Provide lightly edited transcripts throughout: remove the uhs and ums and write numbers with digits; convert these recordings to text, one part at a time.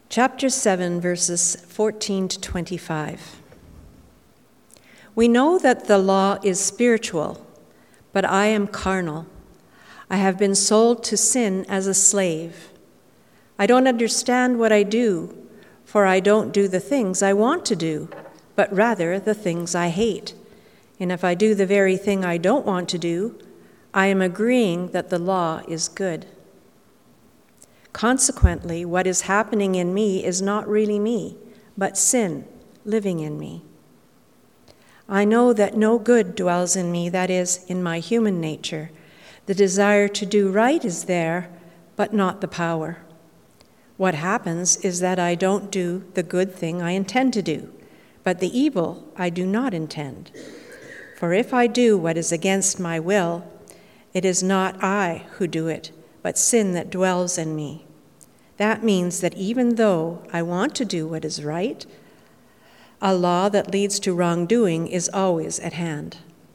Chapter 7, verses 14 to 25. We know that the law is spiritual, but I am carnal. I have been sold to sin as a slave. I don't understand what I do, for I don't do the things I want to do, but rather the things I hate. And if I do the very thing I don't want to do, I am agreeing that the law is good. Consequently, what is happening in me is not really me, but sin living in me. I know that no good dwells in me, that is, in my human nature. The desire to do right is there, but not the power. What happens is that I don't do the good thing I intend to do, but the evil I do not intend. For if I do what is against my will, it is not I who do it, but sin that dwells in me. That means that even though I want to do what is right, a law that leads to wrongdoing is always at hand.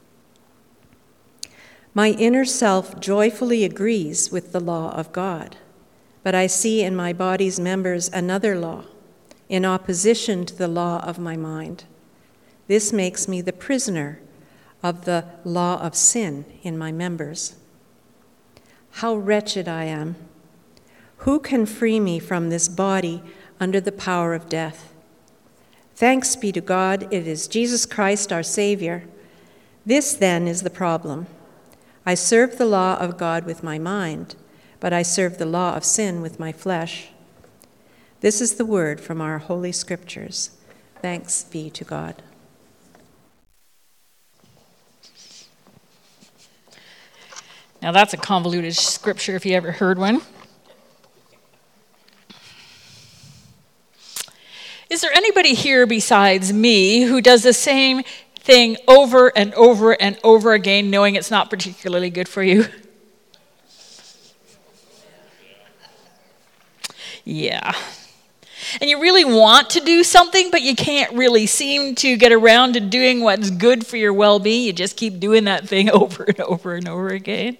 My inner self joyfully agrees with the law of God, but I see in my body's members another law, in opposition to the law of my mind. This makes me the prisoner of the law of sin in my members. How wretched I am! Who can free me from this body under the power of death? Thanks be to God, it is Jesus Christ our Savior. This then is the problem. I serve the law of God with my mind, but I serve the law of sin with my flesh. This is the word from our Holy Scriptures. Thanks be to God. Now that's a convoluted scripture if you ever heard one. Is there anybody here besides me who does the same thing over and over and over again, knowing it's not particularly good for you? Yeah. And you really want to do something, but you can't really seem to get around to doing what's good for your well-being. You just keep doing that thing over and over and over again.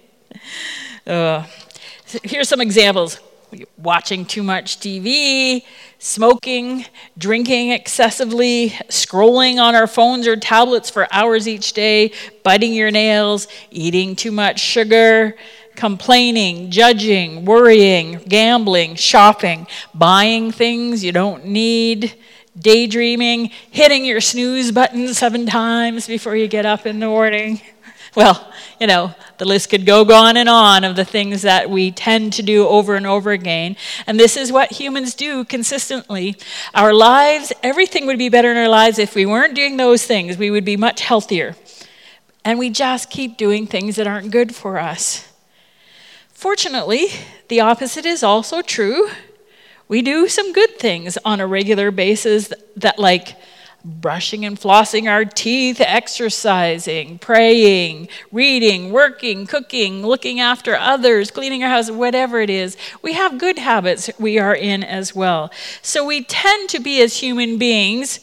Here's some examples. Watching too much TV, smoking, drinking excessively, scrolling on our phones or tablets for hours each day, biting your nails, eating too much sugar, complaining, judging, worrying, gambling, shopping, buying things you don't need, daydreaming, hitting your snooze button 7 times before you get up in the morning. Well, the list could go on and on of the things that we tend to do over and over again. And this is what humans do consistently. Our lives, everything would be better in our lives if we weren't doing those things. We would be much healthier. And we just keep doing things that aren't good for us. Fortunately, the opposite is also true. We do some good things on a regular basis that like brushing and flossing our teeth, exercising, praying, reading, working, cooking, looking after others, cleaning our house, whatever it is. We have good habits we are in as well. So we tend to be, as human beings,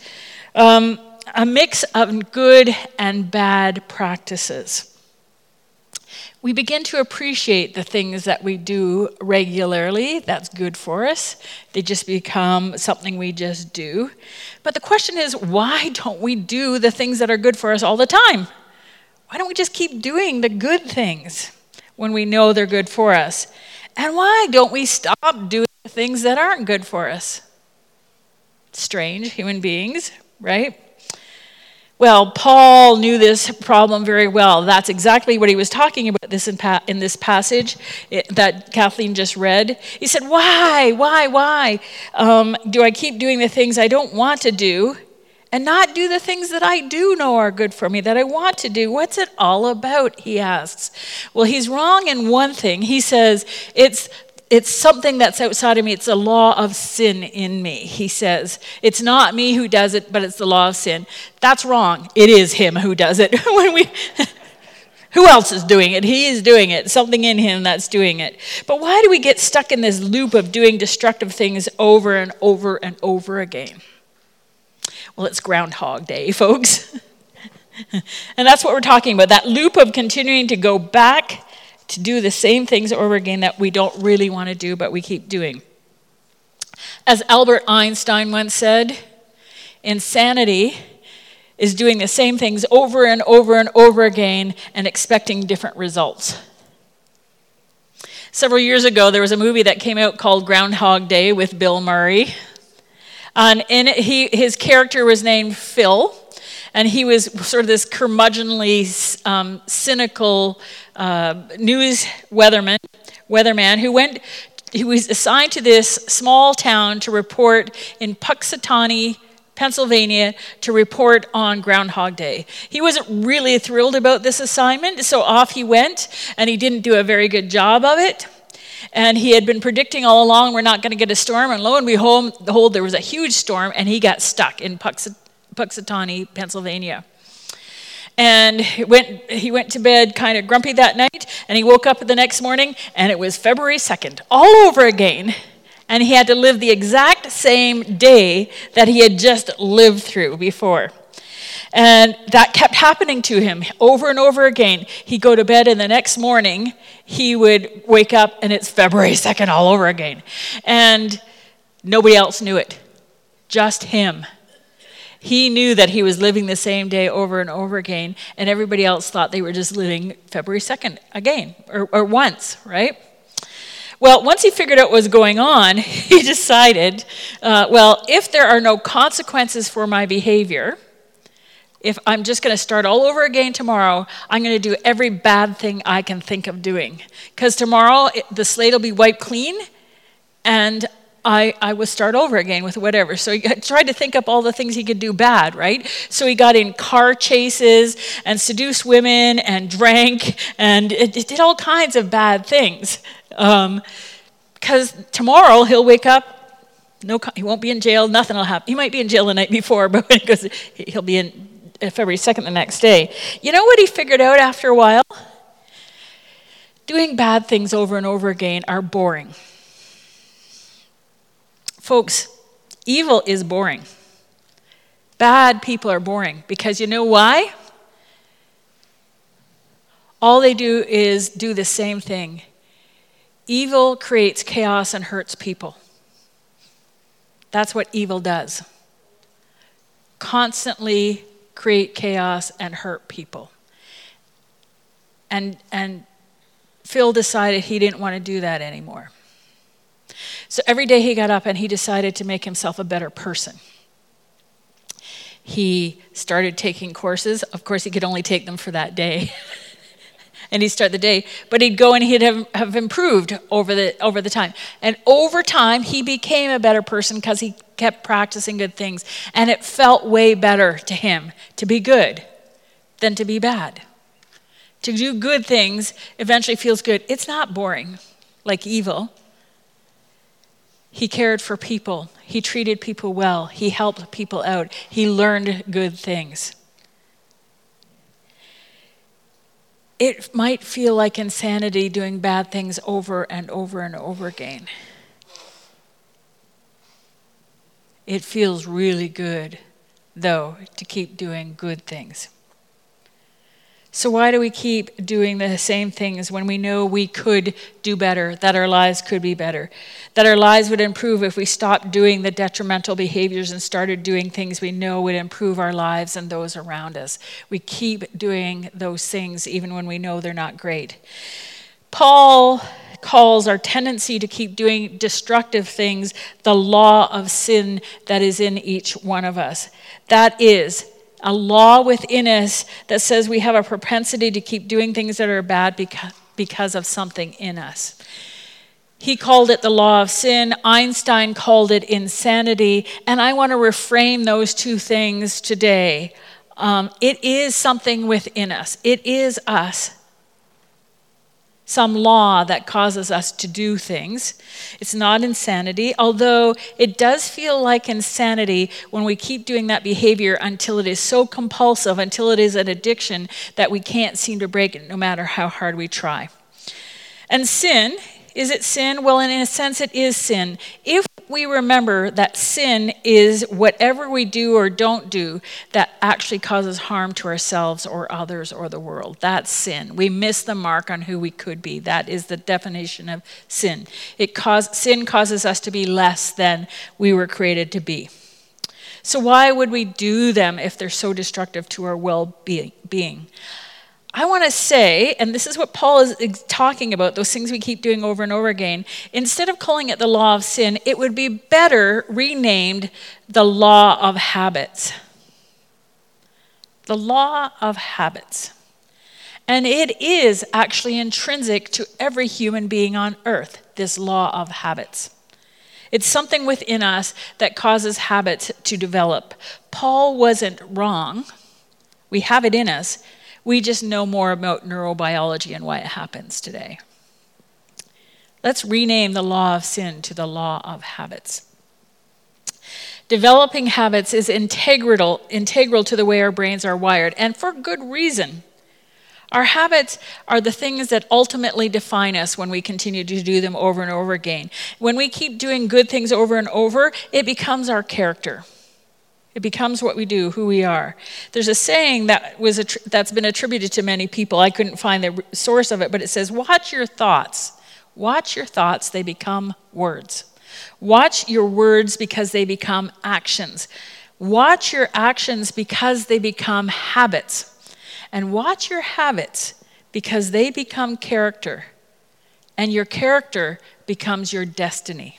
a mix of good and bad practices. We begin to appreciate the things that we do regularly. That's good for us. They just become something we just do. But the question is, why don't we do the things that are good for us all the time? Why don't we just keep doing the good things when we know they're good for us? And why don't we stop doing the things that aren't good for us? Strange human beings, right? Well, Paul knew this problem very well. That's exactly what he was talking about in this passage that Kathleen just read. He said, why do I keep doing the things I don't want to do and not do the things that I do know are good for me, that I want to do? What's it all about, he asks. Well, he's wrong in one thing. He says, it's something that's outside of me. It's a law of sin in me, he says. It's not me who does it, but it's the law of sin. That's wrong. It is him who does it. Who else is doing it? He is doing it. Something in him that's doing it. But why do we get stuck in this loop of doing destructive things over and over and over again? Well, it's Groundhog Day, folks. And that's what we're talking about, that loop of continuing to go back to do the same things over again that we don't really want to do, but we keep doing. As Albert Einstein once said, insanity is doing the same things over and over and over again and expecting different results. Several years ago, there was a movie that came out called Groundhog Day with Bill Murray. And in it, his character was named Phil, and he was sort of this curmudgeonly, cynical news weatherman who was assigned to this small town to report in Punxsutawney, Pennsylvania, to report on Groundhog Day. He wasn't really thrilled about this assignment, so off he went, and he didn't do a very good job of it. And he had been predicting all along we're not going to get a storm, and lo and behold, there was a huge storm, and he got stuck in Punxsutawney, Pennsylvania. And he went to bed kind of grumpy that night, and he woke up the next morning, and it was February 2nd, all over again. And he had to live the exact same day that he had just lived through before. And that kept happening to him over and over again. He'd go to bed, and the next morning, he would wake up, and it's February 2nd all over again. And nobody else knew it, just him. He knew that he was living the same day over and over again, and everybody else thought they were just living February 2nd again, or once, right? Well, once he figured out what was going on, he decided, if there are no consequences for my behavior, if I'm just going to start all over again tomorrow, I'm going to do every bad thing I can think of doing. Because tomorrow, the slate will be wiped clean, and I will start over again with whatever. So he tried to think up all the things he could do bad, right? So he got in car chases and seduced women and drank and it did all kinds of bad things. Because tomorrow he'll wake up, he won't be in jail, nothing will happen. He might be in jail the night before, but because he'll be in February 2nd the next day. You know what he figured out after a while? Doing bad things over and over again are boring. Folks, evil is boring. Bad people are boring because you know why? All they do is do the same thing. Evil creates chaos and hurts people. That's what evil does. Constantly create chaos and hurt people. And Phil decided he didn't want to do that anymore. So every day he got up and he decided to make himself a better person. He started taking courses. Of course, he could only take them for that day. And he'd start the day, but he'd go and he'd have improved over the time. And over time, he became a better person because he kept practicing good things. And it felt way better to him to be good than to be bad. To do good things eventually feels good. It's not boring like evil. He cared for people. He treated people well. He helped people out. He learned good things. It might feel like insanity doing bad things over and over and over again. It feels really good, though, to keep doing good things. So why do we keep doing the same things when we know we could do better, that our lives could be better, that our lives would improve if we stopped doing the detrimental behaviors and started doing things we know would improve our lives and those around us? We keep doing those things even when we know they're not great. Paul calls our tendency to keep doing destructive things the law of sin that is in each one of us. That is a law within us that says we have a propensity to keep doing things that are bad because of something in us. He called it the law of sin. Einstein called it insanity. And I want to reframe those two things today. It is something within us. It is us. Some law that causes us to do things. It's not insanity, although it does feel like insanity when we keep doing that behavior until it is so compulsive, until it is an addiction that we can't seem to break it no matter how hard we try. And sin Is it sin? Well, in a sense, it is sin. If we remember that sin is whatever we do or don't do that actually causes harm to ourselves or others or the world, that's sin. We miss the mark on who we could be. That is the definition of sin. Sin causes us to be less than we were created to be. So why would we do them if they're so destructive to our well-being? I want to say, and this is what Paul is talking about, those things we keep doing over and over again, instead of calling it the law of sin, it would be better renamed the law of habits. The law of habits. And it is actually intrinsic to every human being on earth, this law of habits. It's something within us that causes habits to develop. Paul wasn't wrong. We have it in us. We just know more about neurobiology and why it happens today. Let's rename the law of sin to the law of habits. Developing habits is integral to the way our brains are wired, and for good reason. Our habits are the things that ultimately define us when we continue to do them over and over again. When we keep doing good things over and over, it becomes our character. It becomes what we do, who we are. There's a saying that's been attributed to many people. I couldn't find the source of it, but it says, watch your thoughts. Watch your thoughts, they become words. Watch your words because they become actions. Watch your actions because they become habits. And watch your habits because they become character. And your character becomes your destiny.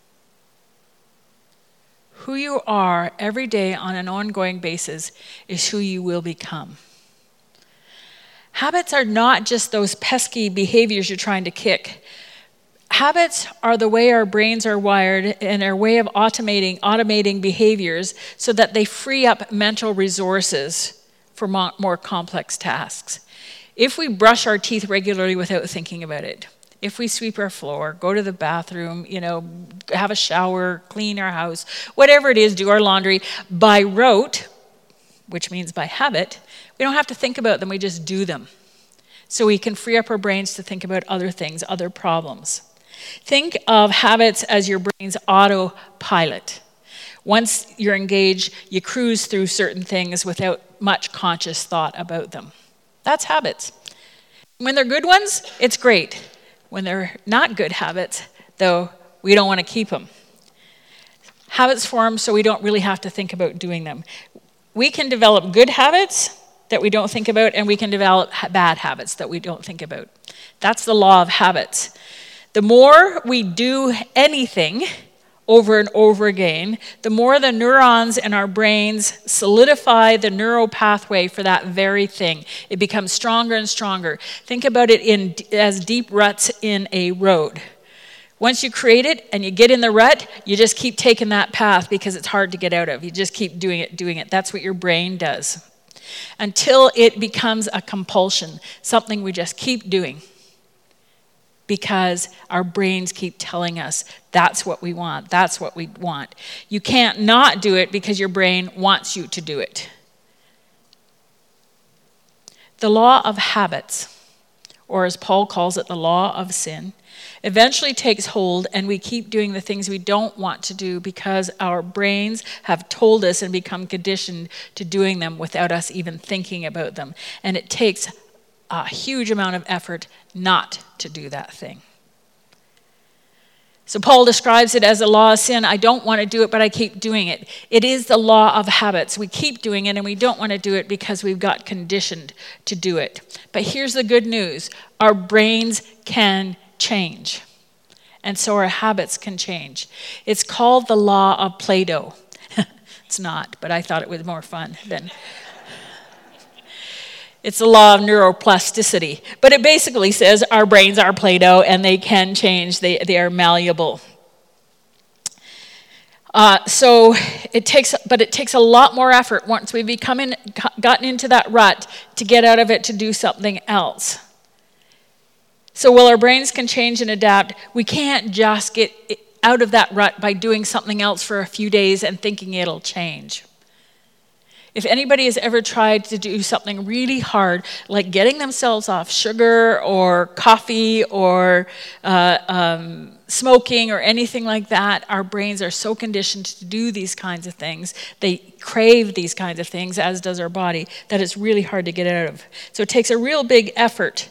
Who you are every day on an ongoing basis is who you will become. Habits are not just those pesky behaviors you're trying to kick. Habits are the way our brains are wired and our way of automating behaviors so that they free up mental resources for more complex tasks. If we brush our teeth regularly without thinking about it, if we sweep our floor, go to the bathroom, have a shower, clean our house, whatever it is, do our laundry by rote, which means by habit, we don't have to think about them, we just do them. So we can free up our brains to think about other things, other problems. Think of habits as your brain's autopilot. Once you're engaged, you cruise through certain things without much conscious thought about them. That's habits. When they're good ones, it's great. When they're not good habits, though, we don't want to keep them. Habits form so we don't really have to think about doing them. We can develop good habits that we don't think about, and we can develop bad habits that we don't think about. That's the law of habits. The more we do anything over and over again, the more the neurons in our brains solidify the neural pathway for that very thing. It becomes stronger and stronger. Think about it as deep ruts in a road. Once you create it and you get in the rut, you just keep taking that path because it's hard to get out of. You just keep doing it. That's what your brain does. Until it becomes a compulsion, something we just keep doing. Because our brains keep telling us that's what we want, that's what we want. You can't not do it because your brain wants you to do it. The law of habits, or as Paul calls it, the law of sin, eventually takes hold and we keep doing the things we don't want to do because our brains have told us and become conditioned to doing them without us even thinking about them. And it takes a huge amount of effort not to do that thing. So Paul describes it as a law of sin. I don't want to do it, but I keep doing it. It is the law of habits. We keep doing it and we don't want to do it because we've got conditioned to do it. But here's the good news. Our brains can change. And so our habits can change. It's called the law of Play-Doh. It's not, but I thought it was more fun than... It's the law of neuroplasticity. But it basically says our brains are Play-Doh and they can change. They are malleable. So it takes a lot more effort once we've gotten into that rut to get out of it to do something else. So while our brains can change and adapt, we can't just get out of that rut by doing something else for a few days and thinking it'll change. If anybody has ever tried to do something really hard, like getting themselves off sugar or coffee or smoking or anything like that, our brains are so conditioned to do these kinds of things. They crave these kinds of things, as does our body, that it's really hard to get out of. So it takes a real big effort,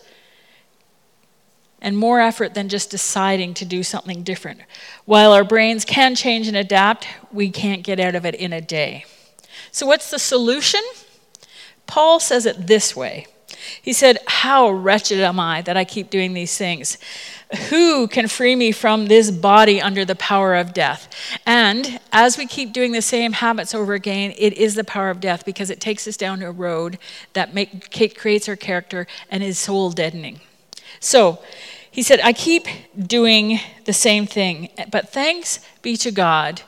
and more effort than just deciding to do something different. While our brains can change and adapt, we can't get out of it in a day. So what's the solution? Paul says it this way. He said, "How wretched am I that I keep doing these things? Who can free me from this body under the power of death?" And as we keep doing the same habits over again, it is the power of death, because it takes us down a road that creates our character and is soul deadening. So he said, "I keep doing the same thing, but thanks be to God,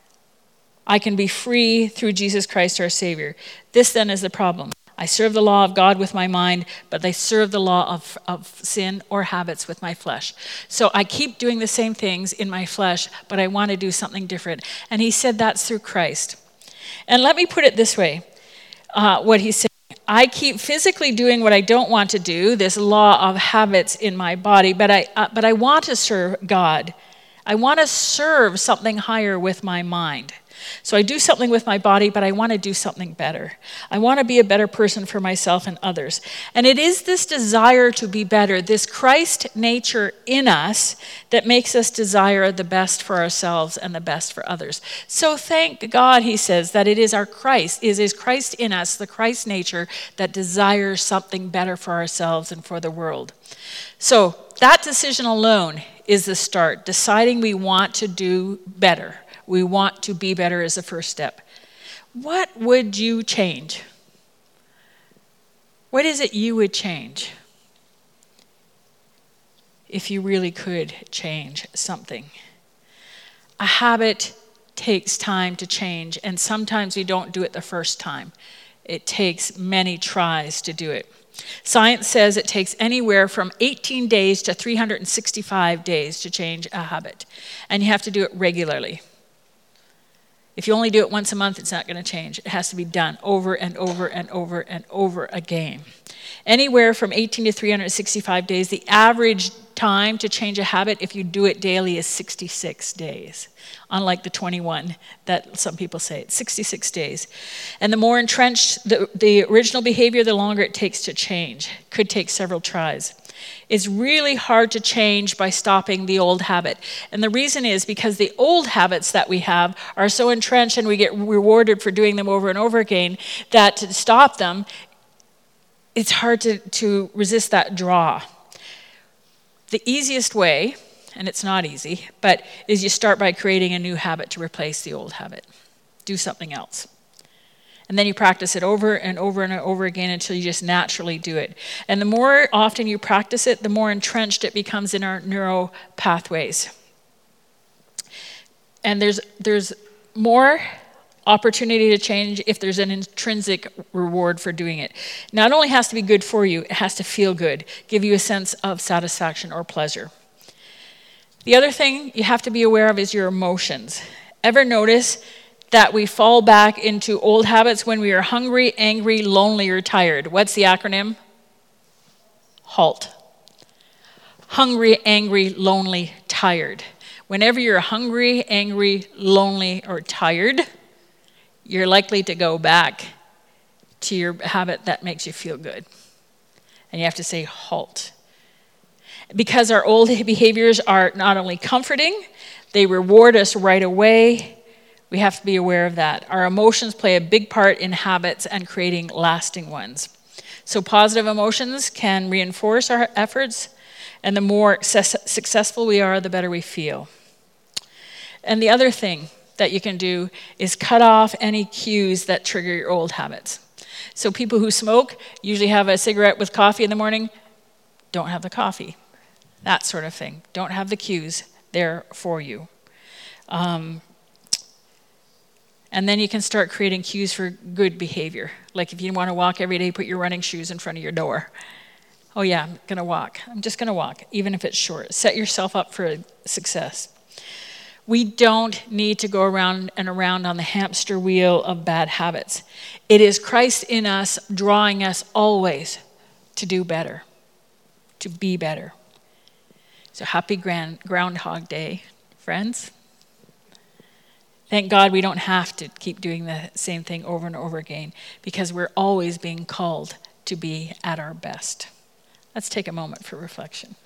I can be free through Jesus Christ our Savior. This then is the problem. I serve the law of God with my mind, but I serve the law of sin or habits with my flesh. So I keep doing the same things in my flesh, but I want to do something different." And he said that's through Christ. And let me put it this way, what he said. I keep physically doing what I don't want to do, this law of habits in my body, but I want to serve God. I want to serve something higher with my mind. So I do something with my body, but I want to do something better. I want to be a better person for myself and others. And it is this desire to be better, this Christ nature in us, that makes us desire the best for ourselves and the best for others. So thank God, he says, that it is our Christ, it is Christ in us, the Christ nature, that desires something better for ourselves and for the world. So that decision alone is the start, deciding we want to do better. We want to be better as the first step. What would you change? What is it you would change if you really could change something? A habit takes time to change, and sometimes we don't do it the first time. It takes many tries to do it. Science says it takes anywhere from 18 days to 365 days to change a habit, and you have to do it regularly. If you only do it once a month, it's not going to change. It has to be done over and over and over and over again. Anywhere from 18 to 365 days. The average time to change a habit, if you do it daily, is 66 days. Unlike the 21 that some people say. It's 66 days. And the more entrenched the original behavior, the longer it takes to change. Could take several tries. It's really hard to change by stopping the old habit. And the reason is because the old habits that we have are so entrenched, and we get rewarded for doing them over and over again, that to stop them, it's hard to resist that draw. The easiest way, and it's not easy, but is you start by creating a new habit to replace the old habit. Do something else. And then you practice it over and over and over again until you just naturally do it. And the more often you practice it, the more entrenched it becomes in our neural pathways. And there's more opportunity to change if there's an intrinsic reward for doing it. Not only has to be good for you, it has to feel good, give you a sense of satisfaction or pleasure. The other thing you have to be aware of is your emotions. Ever notice that we fall back into old habits when we are hungry, angry, lonely, or tired? What's the acronym? HALT. Hungry, angry, lonely, tired. Whenever you're hungry, angry, lonely, or tired, you're likely to go back to your habit that makes you feel good. And you have to say HALT. Because our old behaviors are not only comforting, they reward us right away. We have to be aware of that. Our emotions play a big part in habits and creating lasting ones. So positive emotions can reinforce our efforts, and the more successful we are, the better we feel. And the other thing that you can do is cut off any cues that trigger your old habits. So people who smoke usually have a cigarette with coffee in the morning. Don't have the coffee. That sort of thing. Don't have the cues there for you. And then you can start creating cues for good behavior. Like if you want to walk every day, put your running shoes in front of your door. Oh yeah, I'm going to walk. I'm just going to walk, even if it's short. Set yourself up for success. We don't need to go around and around on the hamster wheel of bad habits. It is Christ in us drawing us always to do better, to be better. So happy Groundhog Day, friends. Thank God we don't have to keep doing the same thing over and over again, because we're always being called to be at our best. Let's take a moment for reflection.